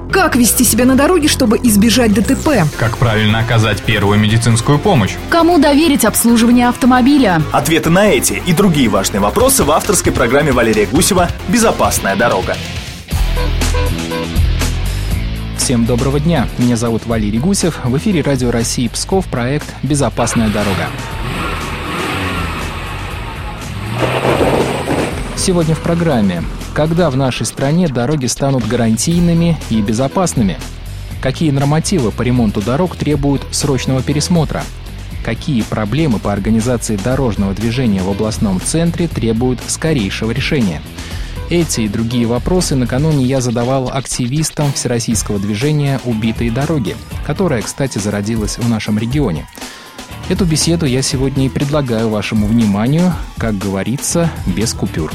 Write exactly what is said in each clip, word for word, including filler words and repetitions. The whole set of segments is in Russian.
Как вести себя на дороге, чтобы избежать ДТП? Как правильно оказать первую медицинскую помощь? Кому доверить обслуживание автомобиля? Ответы на эти и другие важные вопросы в авторской программе Валерия Гусева «Безопасная дорога». Всем доброго дня. Меня зовут Валерий Гусев. В эфире Радио России Псков, проект «Безопасная дорога». Сегодня в программе: когда в нашей стране дороги станут гарантийными и безопасными? Какие нормативы по ремонту дорог требуют срочного пересмотра? Какие проблемы по организации дорожного движения в областном центре требуют скорейшего решения? Эти и другие вопросы накануне я задавал активистам всероссийского движения «Убитые дороги», которое, кстати, зародилось в нашем регионе. Эту беседу я сегодня и предлагаю вашему вниманию, как говорится, без купюр.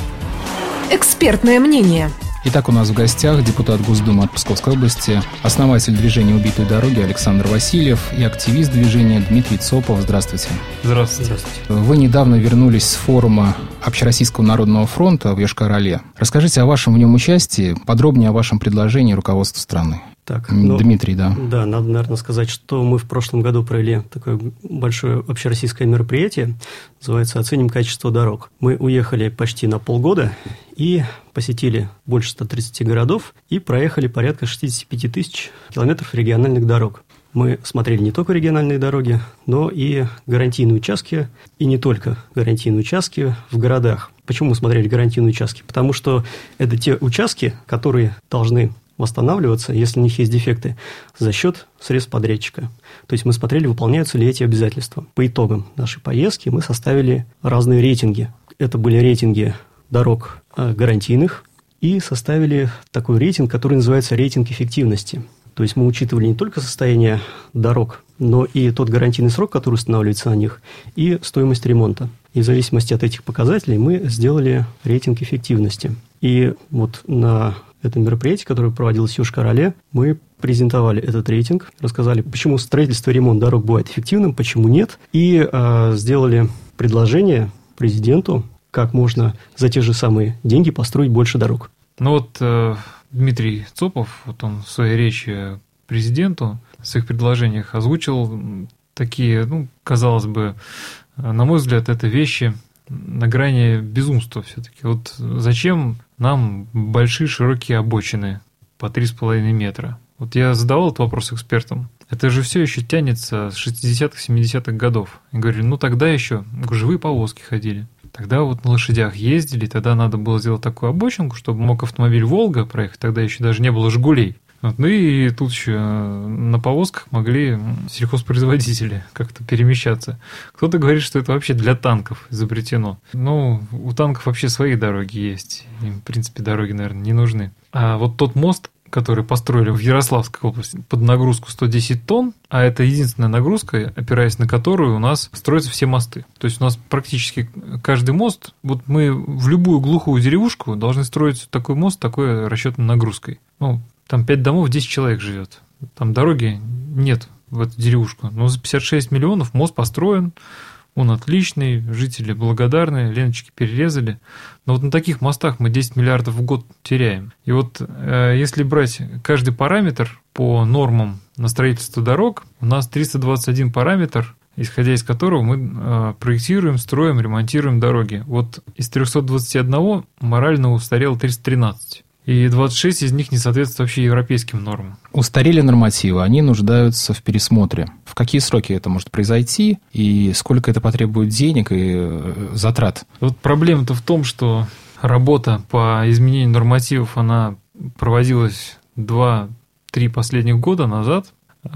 Экспертное мнение. Итак, у нас в гостях депутат Госдумы от Псковской области, основатель движения «Убитые дороги» Александр Васильев и активист движения Дмитрий Цопов. Здравствуйте. Здравствуйте. Здравствуйте. Вы недавно вернулись с форума Общероссийского народного фронта в Йошкар-Оле. Расскажите о вашем в нем участии, подробнее о вашем предложении руководству страны. Так, ну, Дмитрий, да. Да, надо, наверное, сказать, что мы в прошлом году провели такое большое общероссийское мероприятие, называется «Оценим качество дорог». Мы уехали почти на полгода и посетили больше ста тридцати городов и проехали порядка шестьдесят пять тысяч километров региональных дорог. Мы смотрели не только региональные дороги, но и гарантийные участки, и не только гарантийные участки в городах. Почему мы смотрели гарантийные участки? Потому что это те участки, которые должны восстанавливаться, если у них есть дефекты, за счет средств подрядчика. То есть мы смотрели, выполняются ли эти обязательства. По итогам нашей поездки мы составили разные рейтинги. Это были рейтинги дорог гарантийных и составили такой рейтинг, который называется рейтинг эффективности. То есть мы учитывали не только состояние дорог, но и тот гарантийный срок, который устанавливается на них, и стоимость ремонта. И в зависимости от этих показателей мы сделали рейтинг эффективности. И вот на этом мероприятии, которое проводилось в Йошкар-Оле, мы презентовали этот рейтинг, рассказали, почему строительство и ремонт дорог бывает эффективным, почему нет, и э, сделали предложение президенту, как можно за те же самые деньги построить больше дорог. Ну вот э, Дмитрий Цопов, вот он в своей речи президенту в своих предложениях озвучил такие, ну, казалось бы, на мой взгляд, это вещи на грани безумства все-таки. Вот зачем нам большие широкие обочины по три с половиной метра? Вот я задавал этот вопрос экспертам. Это же все еще тянется с шестидесятых, семидесятых годов. Я говорю, ну тогда еще живые повозки ходили. Тогда вот на лошадях ездили, тогда надо было сделать такую обочинку, чтобы мог автомобиль «Волга» проехать. Тогда еще даже не было «Жигулей». Вот, ну и тут еще на повозках могли сельхозпроизводители как-то перемещаться. Кто-то говорит, что это вообще для танков изобретено. Ну, у танков вообще свои дороги есть. Им, в принципе, дороги, наверное, не нужны. А вот тот мост, который построили в Ярославской области под нагрузку сто десять тонн, а это единственная нагрузка, опираясь на которую у нас строятся все мосты. То есть у нас практически каждый мост, вот мы в любую глухую деревушку должны строить такой мост, такой расчетной нагрузкой. Ну, там пять домов, десять человек живет. Там дороги нет в эту деревушку. Но за пятьдесят шесть миллионов мост построен, он отличный, жители благодарны, ленточки перерезали. Но вот на таких мостах мы десять миллиардов в год теряем. И вот э, если брать каждый параметр по нормам на строительство дорог, у нас триста двадцать один параметр, исходя из которого мы э, проектируем, строим, ремонтируем дороги. Вот из трехсот двадцати одного морально устарело триста тринадцать. И двадцать шесть из них не соответствуют вообще европейским нормам. Устарели нормативы, они нуждаются в пересмотре. В какие сроки это может произойти, и сколько это потребует денег и затрат? Вот проблема-то в том, что работа по изменению нормативов, она проводилась два-три последних года назад,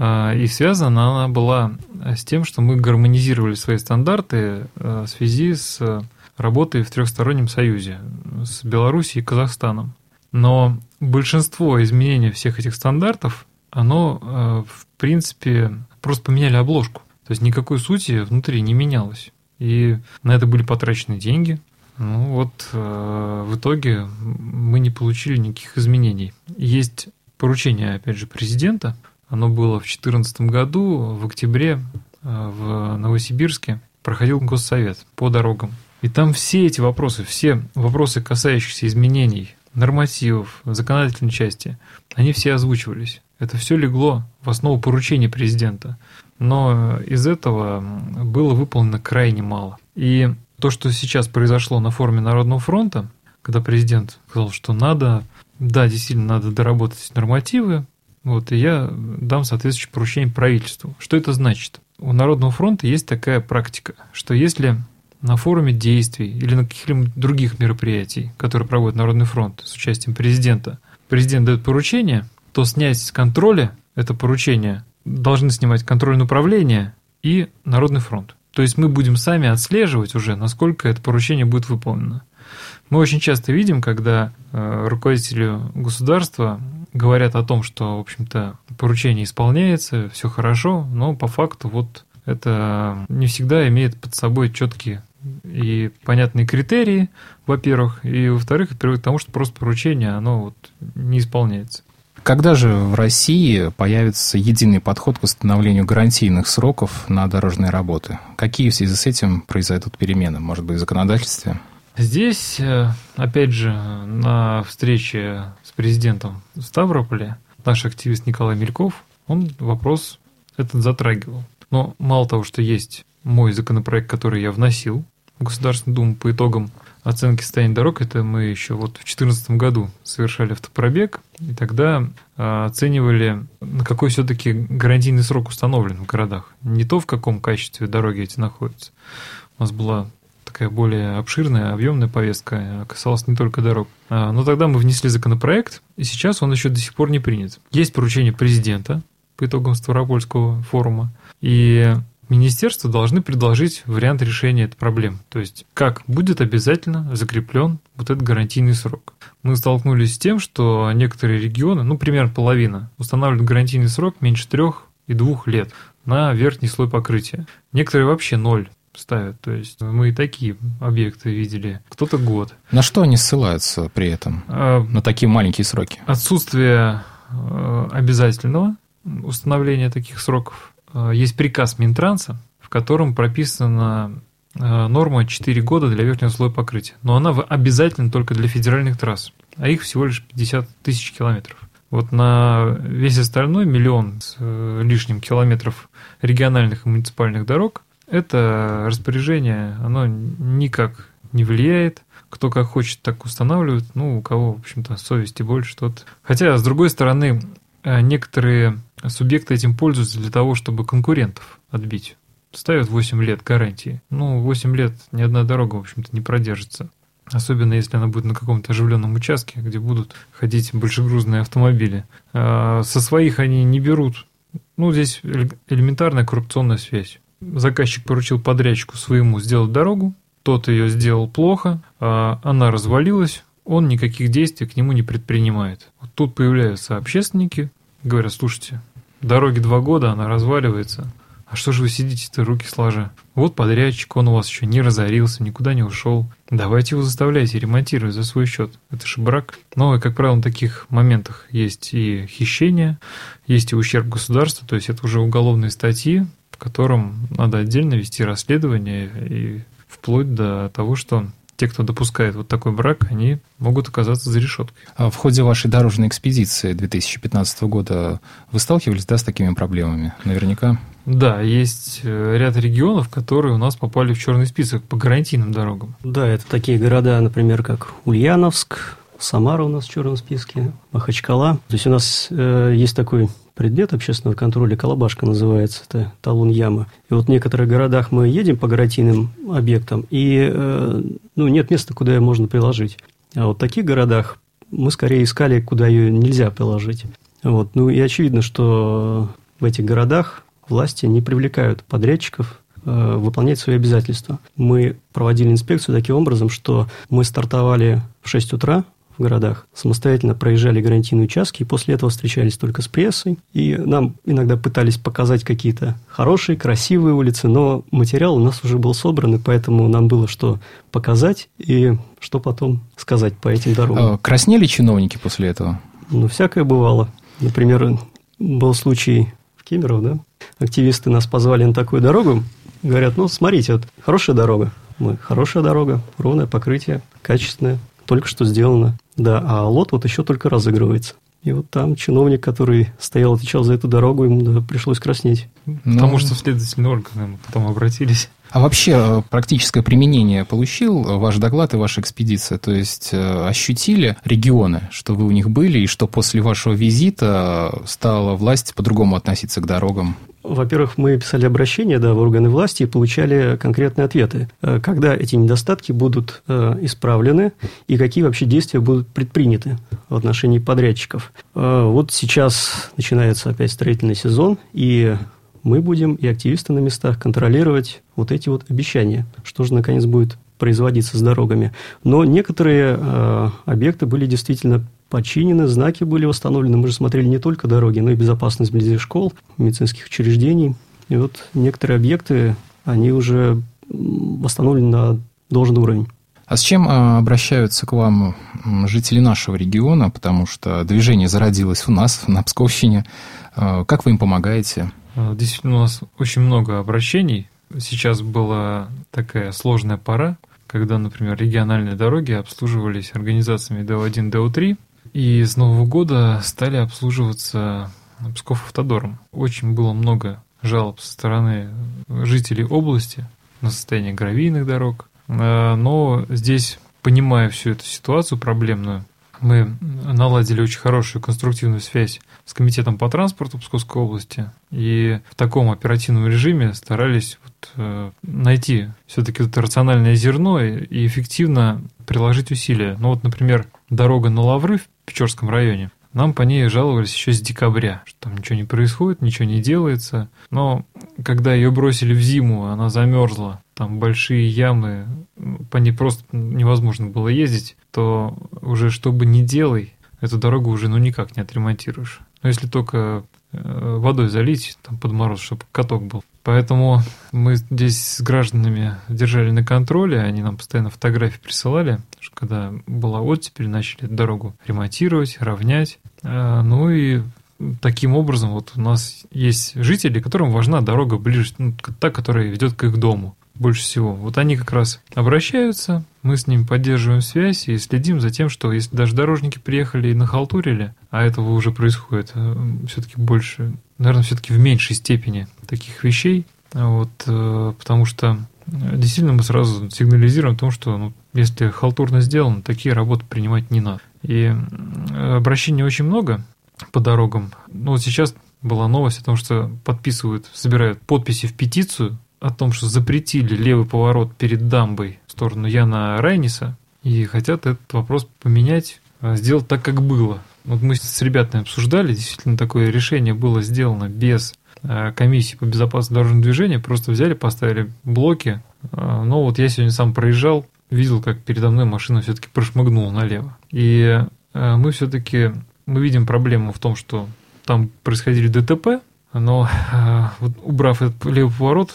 и связана она была с тем, что мы гармонизировали свои стандарты в связи с работой в трехстороннем союзе с Белоруссией и Казахстаном. Но большинство изменений всех этих стандартов, оно, в принципе, просто поменяли обложку. То есть никакой сути внутри не менялось. И на это были потрачены деньги. Ну вот в итоге мы не получили никаких изменений. Есть поручение, опять же, президента. Оно было в две тысячи четырнадцатом году, в октябре, в Новосибирске. Проходил Госсовет по дорогам. И там все эти вопросы, все вопросы, касающиеся изменений нормативов, законодательной части, они все озвучивались. Это все легло в основу поручений президента. Но из этого было выполнено крайне мало. И то, что сейчас произошло на форуме Народного фронта, когда президент сказал, что надо, да, действительно, надо доработать нормативы, вот, и я дам соответствующее поручение правительству. Что это значит? У Народного фронта есть такая практика, что если на форуме действий или на каких-либо других мероприятий, которые проводит Народный фронт с участием президента, президент дает поручение, то снять с контроля это поручение должны снимать контрольное управление и Народный фронт. То есть мы будем сами отслеживать уже, насколько это поручение будет выполнено. Мы очень часто видим, когда э, руководители государства говорят о том, что, в общем-то, поручение исполняется, все хорошо, но по факту вот это не всегда имеет под собой четкие и понятные критерии, во-первых, и, во-вторых, это приводит к тому, что просто поручение, оно вот не исполняется. Когда же в России появится единый подход к установлению гарантийных сроков на дорожные работы? Какие в связи с этим произойдут перемены? Может быть, в законодательстве? Здесь, опять же, на встрече с президентом в Ставрополе наш активист Николай Мельков, он вопрос этот затрагивал. Но мало того, что есть мой законопроект, который я вносил в Государственную Думу по итогам оценки состояния дорог, это мы еще вот в две тысячи четырнадцатом году совершали автопробег, и тогда оценивали, на какой все-таки гарантийный срок установлен в городах. Не то, в каком качестве дороги эти находятся. У нас была такая более обширная, объемная повестка, касалась не только дорог. Но тогда мы внесли законопроект, и сейчас он еще до сих пор не принят. Есть поручение президента по итогам Ставропольского форума, и министерства должны предложить вариант решения этой проблемы. То есть, как будет обязательно закреплен вот этот гарантийный срок. Мы столкнулись с тем, что некоторые регионы, ну, примерно половина, устанавливают гарантийный срок меньше трех и двух лет на верхний слой покрытия. Некоторые вообще ноль ставят. То есть, мы и такие объекты видели. Кто-то год. На что они ссылаются при этом? А, на такие маленькие сроки? Отсутствие обязательного установления таких сроков. Есть приказ Минтранса, в котором прописана норма четыре года для верхнего слоя покрытия. Но она обязательна только для федеральных трасс, а их всего лишь пятьдесят тысяч километров. Вот на весь остальной миллион с лишним километров региональных и муниципальных дорог это распоряжение, оно никак не влияет. Кто как хочет, так устанавливает. Ну, у кого, в общем-то, совести больше, тот. Хотя, с другой стороны, некоторые субъекты этим пользуются для того, чтобы конкурентов отбить. Ставят восемь лет гарантии. Ну, восемь лет ни одна дорога, в общем-то, не продержится. Особенно, если она будет на каком-то оживленном участке, где будут ходить большегрузные автомобили. А со своих они не берут. Ну, здесь элементарная коррупционная связь. Заказчик поручил подрядчику своему сделать дорогу, тот ее сделал плохо, а она развалилась, он никаких действий к нему не предпринимает. Вот тут появляются общественники, говорят: слушайте, дороге два года, она разваливается, а что же вы сидите-то, руки сложа? Вот подрядчик, он у вас еще не разорился, никуда не ушел. Давайте его заставляйте ремонтировать за свой счет. Это же брак. Но, как правило, на таких моментах есть и хищение, есть и ущерб государству, то есть это уже уголовные статьи, в котором надо отдельно вести расследование, и вплоть до того, что те, кто допускает вот такой брак, они могут оказаться за решеткой. А в ходе вашей дорожной экспедиции две тысячи пятнадцатого года вы сталкивались, да, с такими проблемами? Наверняка. Да, есть ряд регионов, которые у нас попали в черный список по гарантийным дорогам. Да, это такие города, например, как Ульяновск, Самара у нас в черном списке, Махачкала. То есть у нас э, есть такой предмет общественного контроля, колобашка называется, это талон ямы. И вот в некоторых городах мы едем по гарантийным объектам, и э, ну, нет места, куда ее можно приложить. А вот в таких городах мы скорее искали, куда ее нельзя приложить. Вот. Ну и очевидно, что в этих городах власти не привлекают подрядчиков э, выполнять свои обязательства. Мы проводили инспекцию таким образом, что мы стартовали в шесть утра в городах, самостоятельно проезжали гарантийные участки, и после этого встречались только с прессой. И нам иногда пытались показать какие-то хорошие, красивые улицы, но материал у нас уже был собран, и поэтому нам было что показать и что потом сказать по этим дорогам. Краснели чиновники после этого? Ну, всякое бывало. Например, был случай в Кемерово, да? Активисты нас позвали на такую дорогу, говорят: ну, смотрите, вот хорошая дорога. Мы: хорошая дорога, ровное покрытие, качественное. только что сделано. Да, а лот вот еще только разыгрывается. И вот там чиновник, который стоял, отвечал за эту дорогу, ему да, пришлось краснеть. Потому ну... что в следовательные органы потом обратились. А вообще практическое применение получил ваш доклад и ваша экспедиция? То есть ощутили регионы, что вы у них были, и что после вашего визита стала власть по-другому относиться к дорогам? Во-первых, мы писали обращения, да, в органы власти и получали конкретные ответы. Когда эти недостатки будут исправлены и какие вообще действия будут предприняты в отношении подрядчиков. Вот сейчас начинается опять строительный сезон, и мы будем, и активисты на местах, контролировать вот эти вот обещания, что же наконец будет производиться с дорогами. Но некоторые э, объекты были действительно починены, знаки были восстановлены. Мы же смотрели не только дороги, но и безопасность вблизи школ, медицинских учреждений. И вот некоторые объекты, они уже восстановлены на должный уровень. А с чем обращаются к вам жители нашего региона? Потому что движение зародилось у нас, на Псковщине. Как вы им помогаете? Действительно, у нас очень много обращений. Сейчас была такая сложная пора, когда, например, региональные дороги обслуживались организациями ДЭО один, ДЭО три, и с Нового года стали обслуживаться Псков-Автодором. Очень было много жалоб со стороны жителей области на состояние гравийных дорог. Но здесь, понимая всю эту ситуацию проблемную, мы наладили очень хорошую конструктивную связь с комитетом по транспорту Псковской области и в таком оперативном режиме старались вот, э, найти все-таки это рациональное зерно и, и эффективно приложить усилия. Ну вот, например, дорога на Лавры в Печорском районе. Нам по ней жаловались еще с декабря, что там ничего не происходит, ничего не делается. Но когда ее бросили в зиму, она замерзла, там большие ямы, по ней просто невозможно было ездить, то уже что бы ни делай, эту дорогу уже ну никак не отремонтируешь. Но если только водой залить там под мороз, чтобы каток был. Поэтому мы здесь с гражданами держали на контроле, они нам постоянно фотографии присылали, что когда была оттепель, начали эту дорогу ремонтировать, равнять. Ну и таким образом вот у нас есть жители, которым важна дорога ближе, ну, та, которая ведет к их дому больше всего. Вот они как раз обращаются, мы с ними поддерживаем связь и следим за тем, что если даже дорожники приехали и нахалтурили, а этого уже происходит все-таки больше, наверное, все-таки в меньшей степени таких вещей, вот, потому что действительно мы сразу сигнализируем о том, что ну, если халтурно сделано, такие работы принимать не надо. И обращений очень много по дорогам. Ну вот сейчас была новость о том, что подписывают, собирают подписи в петицию о том, что запретили левый поворот перед дамбой в сторону Яна Райниса и хотят этот вопрос поменять, сделать так, как было. Вот мы с ребятами обсуждали, действительно такое решение было сделано без комиссии по безопасности дорожного движения, просто взяли, поставили блоки. Но вот я сегодня сам проезжал, видел, как передо мной машина все-таки прошмыгнула налево. И мы все-таки мы видим проблему в том, что там происходили ДТП, но вот, убрав этот левый поворот,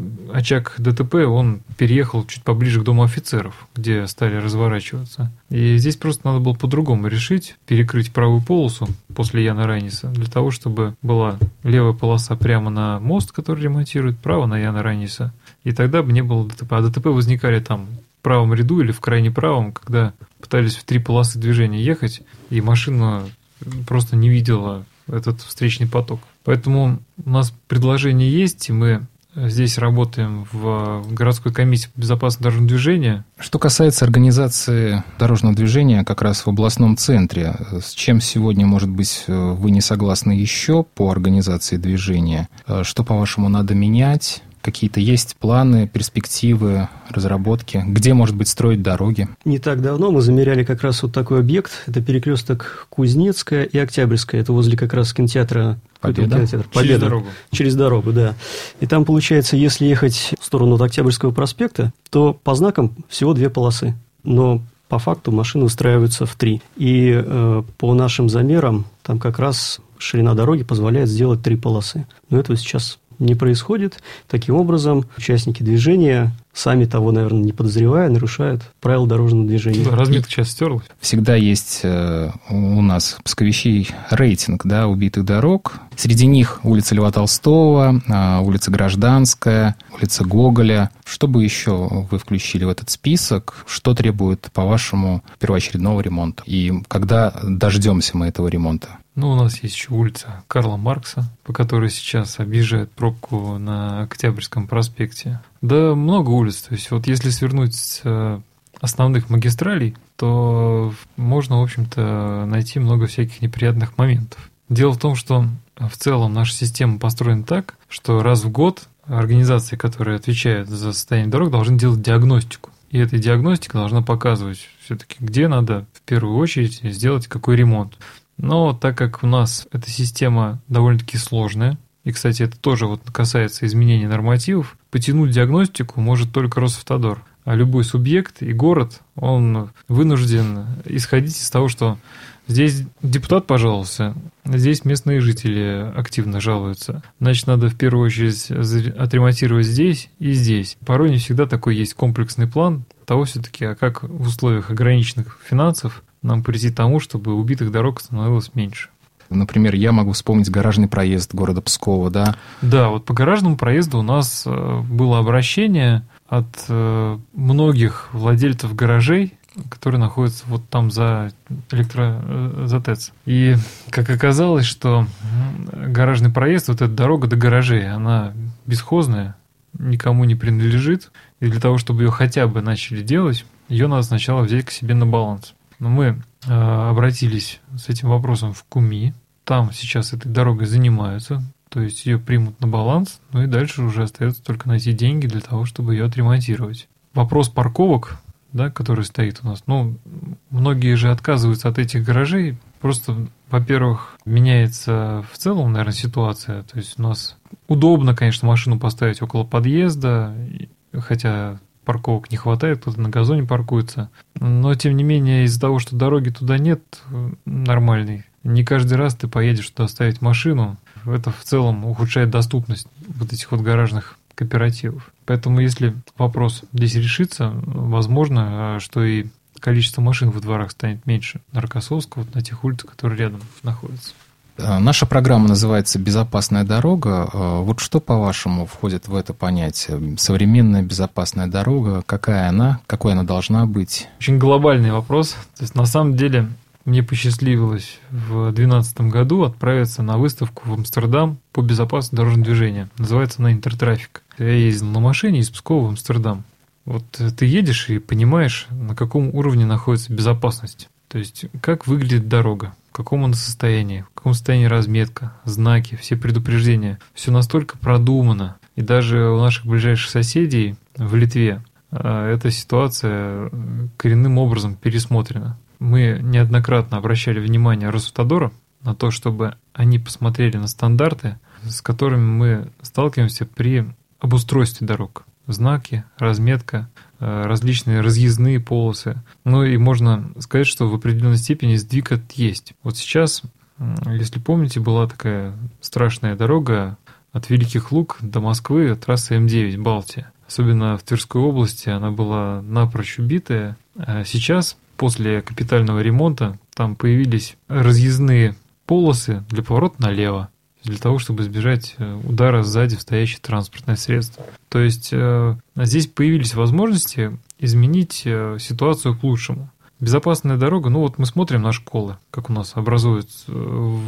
очаг ДТП, он переехал чуть поближе к дому офицеров, где стали разворачиваться. И здесь просто надо было по-другому решить, перекрыть правую полосу после Яна Райниса, для того, чтобы была левая полоса прямо на мост, который ремонтирует, право на Яна Райниса, и тогда бы не было ДТП. А ДТП возникали там в правом ряду или в крайне правом, когда пытались в три полосы движения ехать, и машина просто не видела этот встречный поток. Поэтому у нас предложение есть, и мы здесь работаем в городской комиссии по безопасности дорожного движения. Что касается организации дорожного движения как раз в областном центре, с чем сегодня, может быть, вы не согласны еще по организации движения? Что, по-вашему, надо менять? Какие-то есть планы, перспективы, разработки? Где, может быть, строить дороги? Не так давно мы замеряли как раз вот такой объект. Это перекресток Кузнецкая и Октябрьская. Это возле как раз кинотеатра Победа. Кинотеатр. Победа. Через дорогу. Через дорогу, да. И там, получается, если ехать в сторону от Октябрьского проспекта, то по знакам всего две полосы. Но по факту машины устраиваются в три. И э, по нашим замерам там как раз ширина дороги позволяет сделать три полосы. Но этого сейчас не происходит. Таким образом, участники движения, сами того, наверное, не подозревая, нарушают правила дорожного движения. Да, разметка сейчас стерлась. Всегда есть э, у нас, псковичей, рейтинг, да, убитых дорог. Среди них улица Льва Толстого, э, улица Гражданская, улица Гоголя. Что бы еще вы включили в этот список? Что требует, по-вашему, первоочередного ремонта? И когда дождемся мы этого ремонта? Ну, у нас есть еще улица Карла Маркса, по которой сейчас объезжает пробку на Октябрьском проспекте. Да, много улиц. То есть, вот если свернуть с основных магистралей, то можно, в общем-то, найти много всяких неприятных моментов. Дело в том, что в целом наша система построена так, что раз в год организации, которые отвечают за состояние дорог, должны делать диагностику. И эта диагностика должна показывать все-таки, где надо в первую очередь сделать какой ремонт. Но так как у нас эта система довольно-таки сложная, и, кстати, это тоже вот касается изменения нормативов, потянуть диагностику может только Росавтодор. А любой субъект и город, он вынужден исходить из того, что здесь депутат пожаловался, здесь местные жители активно жалуются. Значит, надо в первую очередь отремонтировать здесь и здесь. Порой не всегда такой есть комплексный план того все-таки, а как в условиях ограниченных финансов нам прийти к тому, чтобы убитых дорог становилось меньше. Например, я могу вспомнить гаражный проезд города Пскова, да? Да, вот по гаражному проезду у нас было обращение от многих владельцев гаражей, которые находятся вот там за электро... за ТЭЦ. И как оказалось, что гаражный проезд, вот эта дорога до гаражей, она бесхозная, никому не принадлежит. И для того, чтобы ее хотя бы начали делать, ее надо сначала взять к себе на баланс. Но мы э, обратились с этим вопросом в КУМИ. Там сейчас этой дорогой занимаются, то есть ее примут на баланс, ну и дальше уже остается только найти деньги для того, чтобы ее отремонтировать. Вопрос парковок, да, который стоит у нас, ну, многие же отказываются от этих гаражей. Просто, во-первых, меняется в целом, наверное, ситуация. То есть у нас удобно, конечно, машину поставить около подъезда, хотя парковок не хватает, кто-то на газоне паркуется. Но, тем не менее, из-за того, что дороги туда нет нормальной, не каждый раз ты поедешь туда ставить машину. Это в целом ухудшает доступность вот этих вот гаражных кооперативов. Поэтому, если вопрос здесь решится, возможно, что и количество машин во дворах станет меньше на Рокоссовского, вот на тех улицах, которые рядом находятся. Наша программа называется «Безопасная дорога». Вот что, по-вашему, входит в это понятие? Современная безопасная дорога, какая она, какой она должна быть? Очень глобальный вопрос. То есть, на самом деле, мне посчастливилось в две тысячи двенадцатом году отправиться на выставку в Амстердам по безопасности дорожного движения. Называется она «Интертрафик». Я ездил на машине из Пскова в Амстердам. Вот ты едешь и понимаешь, на каком уровне находится безопасность. То есть, как выглядит дорога, в каком она состоянии, в каком состоянии разметка, знаки, все предупреждения. Все настолько продумано. И даже у наших ближайших соседей в Литве эта ситуация коренным образом пересмотрена. Мы неоднократно обращали внимание Росавтодора на то, чтобы они посмотрели на стандарты, с которыми мы сталкиваемся при обустройстве дорог. Знаки, разметка, различные разъездные полосы. Ну и можно сказать, что в определенной степени сдвиг этот есть. Вот сейчас, если помните, была такая страшная дорога от Великих Луг до Москвы, трасса эм девять, Балтия. Особенно в Тверской области она была напрочь убитая. А сейчас, после капитального ремонта, там появились разъездные полосы для поворота налево, для того, чтобы избежать удара сзади в стоящее транспортное средство. То есть э, здесь появились возможности изменить э, ситуацию к лучшему. Безопасная дорога, ну вот мы смотрим на школы, как у нас образуются э,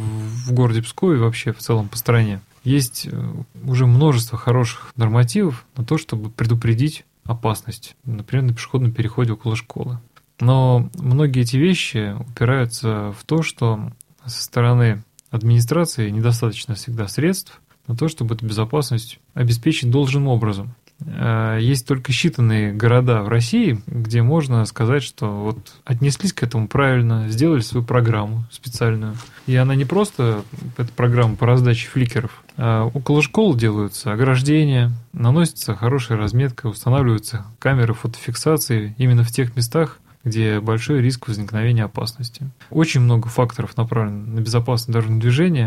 в городе Пскове и вообще в целом по стране. Есть э, уже множество хороших нормативов на то, чтобы предупредить опасность, например, на пешеходном переходе около школы. Но многие эти вещи упираются в то, что со стороны администрации недостаточно всегда средств на то, чтобы эту безопасность обеспечить должным образом. Есть только считанные города в России, где можно сказать, что вот отнеслись к этому правильно, сделали свою программу специальную. И она не просто, эта программа по раздаче фликеров, а около школ делаются ограждения, наносится хорошая разметка, устанавливаются камеры фотофиксации именно в тех местах, где большой риск возникновения опасности. Очень много факторов направлено на безопасное дорожное движение.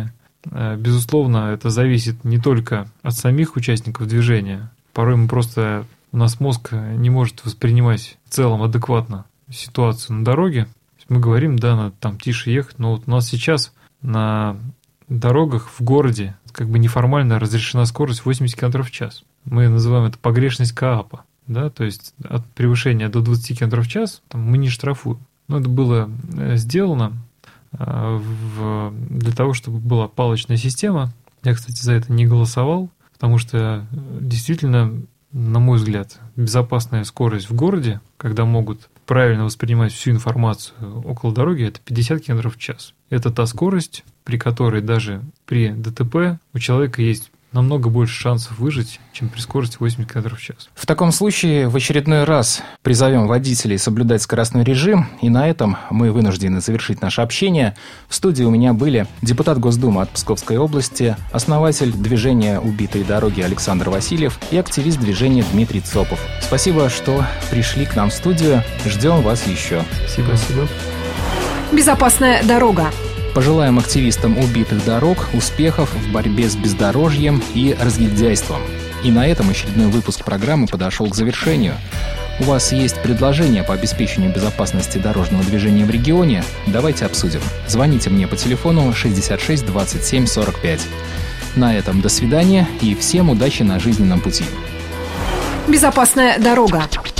Безусловно, это зависит не только от самих участников движения. Порой мы просто, у нас мозг не может воспринимать в целом адекватно ситуацию на дороге. Мы говорим, да, надо там тише ехать, но вот у нас сейчас на дорогах в городе как бы неформально разрешена скорость восемьдесят километров в час. Мы называем это погрешность КААПа. Да, то есть от превышения до двадцати километров в час там, мы не штрафуем. Но это было сделано э, в, для того, чтобы была палочная система. Я, кстати, за это не голосовал, потому что действительно, на мой взгляд, безопасная скорость в городе, когда могут правильно воспринимать всю информацию около дороги, это пятьдесят километров в час. Это та скорость, при которой даже при ДТП у человека есть намного больше шансов выжить, чем при скорости восемьдесят километров в час. В таком случае в очередной раз призовем водителей соблюдать скоростной режим, и на этом мы вынуждены завершить наше общение. В студии у меня были депутат Госдумы от Псковской области, основатель движения «Убитые дороги» Александр Васильев и активист движения Дмитрий Цопов. Спасибо, что пришли к нам в студию. Ждем вас еще. Спасибо. Спасибо. Безопасная дорога. Пожелаем активистам убитых дорог успехов в борьбе с бездорожьем и разгильдяйством. И на этом очередной выпуск программы подошел к завершению. У вас есть предложения по обеспечению безопасности дорожного движения в регионе? Давайте обсудим. Звоните мне по телефону шестьдесят шесть двадцать семь сорок пять. На этом до свидания и всем удачи на жизненном пути. Безопасная дорога.